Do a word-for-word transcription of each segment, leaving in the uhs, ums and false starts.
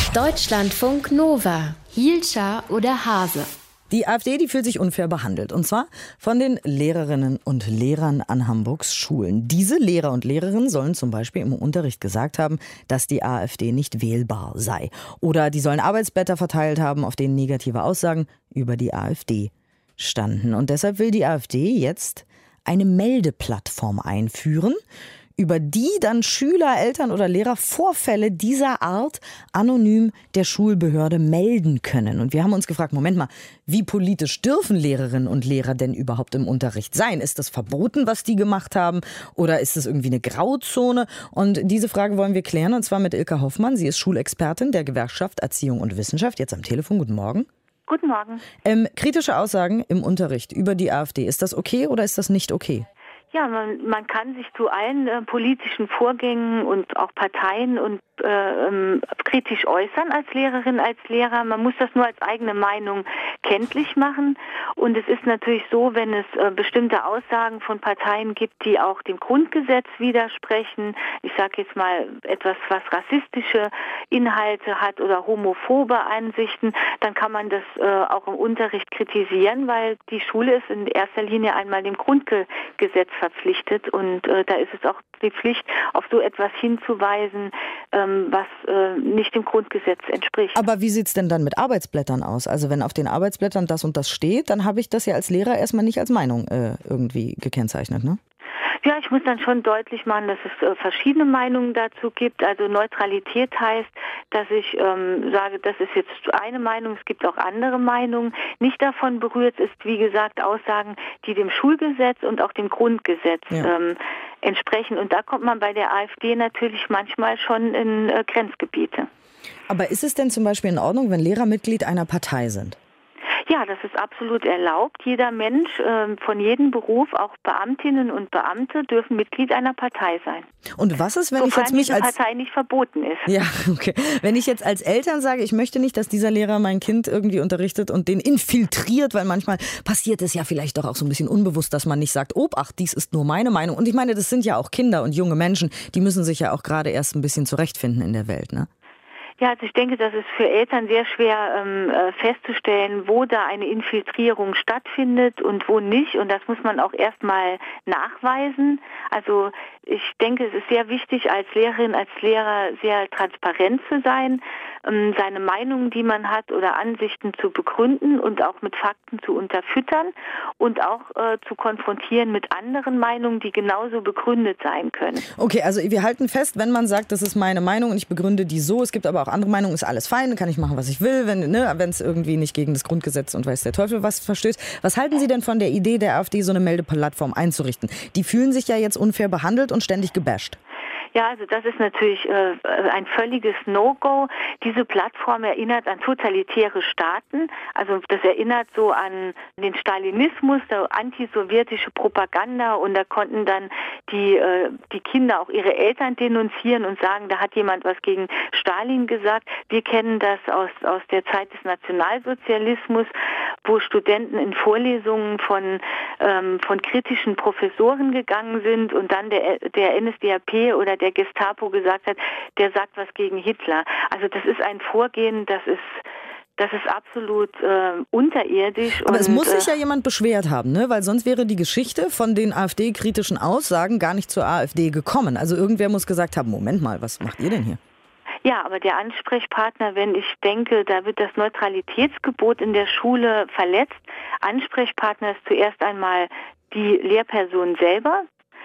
Deutschlandfunk Nova. Hielscher oder Hase? Die AfD, die fühlt sich unfair behandelt. Und zwar von den Lehrerinnen und Lehrern an Hamburgs Schulen. Diese Lehrer und Lehrerinnen sollen zum Beispiel im Unterricht gesagt haben, dass die AfD nicht wählbar sei. Oder die sollen Arbeitsblätter verteilt haben, auf denen negative Aussagen über die AfD standen. Und deshalb will die AfD jetzt eine Meldeplattform einführen, über die dann Schüler, Eltern oder Lehrer Vorfälle dieser Art anonym der Schulbehörde melden können. Und wir haben uns gefragt, Moment mal, wie politisch dürfen Lehrerinnen und Lehrer denn überhaupt im Unterricht sein? Ist das verboten, was die gemacht haben? Oder ist das irgendwie eine Grauzone? Und diese Frage wollen wir klären, und zwar mit Ilka Hoffmann. Sie ist Schulexpertin der Gewerkschaft Erziehung und Wissenschaft. Jetzt am Telefon. Guten Morgen. Guten Morgen. Ähm, kritische Aussagen im Unterricht über die AfD. Ist das okay oder ist das nicht okay? Ja, man, man kann sich zu allen äh, politischen Vorgängen und auch Parteien und äh, ähm, kritisch äußern als Lehrerin, als Lehrer. Man muss das nur als eigene Meinung kenntlich machen. Und es ist natürlich so, wenn es äh, bestimmte Aussagen von Parteien gibt, die auch dem Grundgesetz widersprechen, ich sage jetzt mal etwas, was rassistische Inhalte hat oder homophobe Ansichten, dann kann man das äh, auch im Unterricht kritisieren, weil die Schule ist in erster Linie einmal dem Grundgesetz verpflichtet, und äh, da ist es auch die Pflicht, auf so etwas hinzuweisen, ähm, was äh, nicht dem Grundgesetz entspricht. Aber wie sieht es denn dann mit Arbeitsblättern aus? Also wenn auf den Arbeitsblättern das und das steht, dann habe ich das ja als Lehrer erstmal nicht als Meinung äh, irgendwie gekennzeichnet, ne? Ja, ich muss dann schon deutlich machen, dass es äh, verschiedene Meinungen dazu gibt. Also Neutralität heißt, dass ich ähm, sage, das ist jetzt eine Meinung, es gibt auch andere Meinungen. Nicht davon berührt ist, wie gesagt, Aussagen, die dem Schulgesetz und auch dem Grundgesetz ja. ähm, entsprechen. Und da kommt man bei der AfD natürlich manchmal schon in äh, Grenzgebiete. Aber ist es denn zum Beispiel in Ordnung, wenn Lehrer Mitglied einer Partei sind? Ja, das ist absolut erlaubt. Jeder Mensch äh, von jedem Beruf, auch Beamtinnen und Beamte, dürfen Mitglied einer Partei sein. Und was ist, wenn Sofern ich jetzt mich diese als Partei nicht verboten ist? Ja, okay. Wenn ich jetzt als Eltern sage, ich möchte nicht, dass dieser Lehrer mein Kind irgendwie unterrichtet und den infiltriert, weil manchmal passiert es ja vielleicht doch auch so ein bisschen unbewusst, dass man nicht sagt, Obacht, dies ist nur meine Meinung. Und ich meine, das sind ja auch Kinder und junge Menschen, die müssen sich ja auch gerade erst ein bisschen zurechtfinden in der Welt, ne? Ja, also ich denke, das ist für Eltern sehr schwer ähm, festzustellen, wo da eine Infiltrierung stattfindet und wo nicht. Und das muss man auch erstmal nachweisen. Also ich denke, es ist sehr wichtig, als Lehrerin, als Lehrer sehr transparent zu sein, ähm, seine Meinungen, die man hat oder Ansichten zu begründen und auch mit Fakten zu unterfüttern und auch äh, zu konfrontieren mit anderen Meinungen, die genauso begründet sein können. Okay, also wir halten fest, wenn man sagt, das ist meine Meinung und ich begründe die so, es gibt aber auch andere Meinungen, ist alles fein, kann ich machen, was ich will, wenn ne, wenn es irgendwie nicht gegen das Grundgesetz und weiß der Teufel was verstößt. Was halten Sie denn von der Idee der AfD, so eine Meldeplattform einzurichten? Die fühlen sich ja jetzt unfair behandelt und ständig gebasht. Ja, also das ist natürlich äh, ein völliges No-Go. Diese Plattform erinnert an totalitäre Staaten. Also das erinnert so an den Stalinismus, der antisowjetische Propaganda. Und da konnten dann die, äh, die Kinder auch ihre Eltern denunzieren und sagen, da hat jemand was gegen Stalin gesagt. Wir kennen das aus, aus der Zeit des Nationalsozialismus, wo Studenten in Vorlesungen von, ähm, von kritischen Professoren gegangen sind und dann der, der N S D A P oder der Gestapo gesagt hat, der sagt was gegen Hitler. Also das ist ein Vorgehen, das ist Das ist absolut äh, unterirdisch. Aber und, es muss sich äh, ja jemand beschwert haben, ne? Weil sonst wäre die Geschichte von den AfD-kritischen Aussagen gar nicht zur AfD gekommen. Also irgendwer muss gesagt haben, Moment mal, was macht ihr denn hier? Ja, aber der Ansprechpartner, wenn ich denke, da wird das Neutralitätsgebot in der Schule verletzt, Ansprechpartner ist zuerst einmal die Lehrperson selber.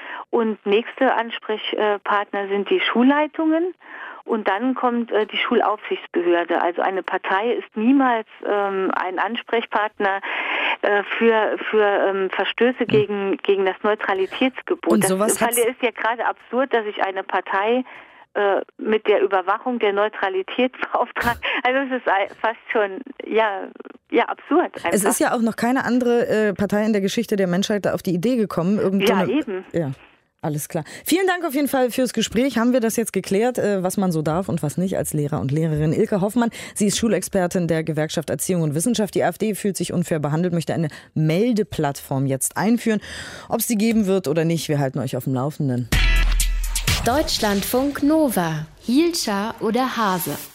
Und nächste Ansprechpartner sind die Schulleitungen und dann kommt äh, die Schulaufsichtsbehörde. Also eine Partei ist niemals ähm, ein Ansprechpartner äh, für, für ähm, Verstöße gegen, gegen das Neutralitätsgebot. Und sowas das ist ja gerade absurd, dass sich eine Partei äh, mit der Überwachung der Neutralität beauftragt. Also es ist fast schon, ja, ja absurd. Einfach. Es ist ja auch noch keine andere äh, Partei in der Geschichte der Menschheit auf die Idee gekommen. Irgend so ja, eine, eben. Ja. Alles klar. Vielen Dank auf jeden Fall fürs Gespräch. Haben wir das jetzt geklärt, was man so darf und was nicht als Lehrer und Lehrerin. Ilka Hoffmann, sie ist Schulexpertin der Gewerkschaft Erziehung und Wissenschaft. Die AfD fühlt sich unfair behandelt, möchte eine Meldeplattform jetzt einführen. Ob es die geben wird oder nicht, wir halten euch auf dem Laufenden. Deutschlandfunk Nova. Hielscher oder Hase?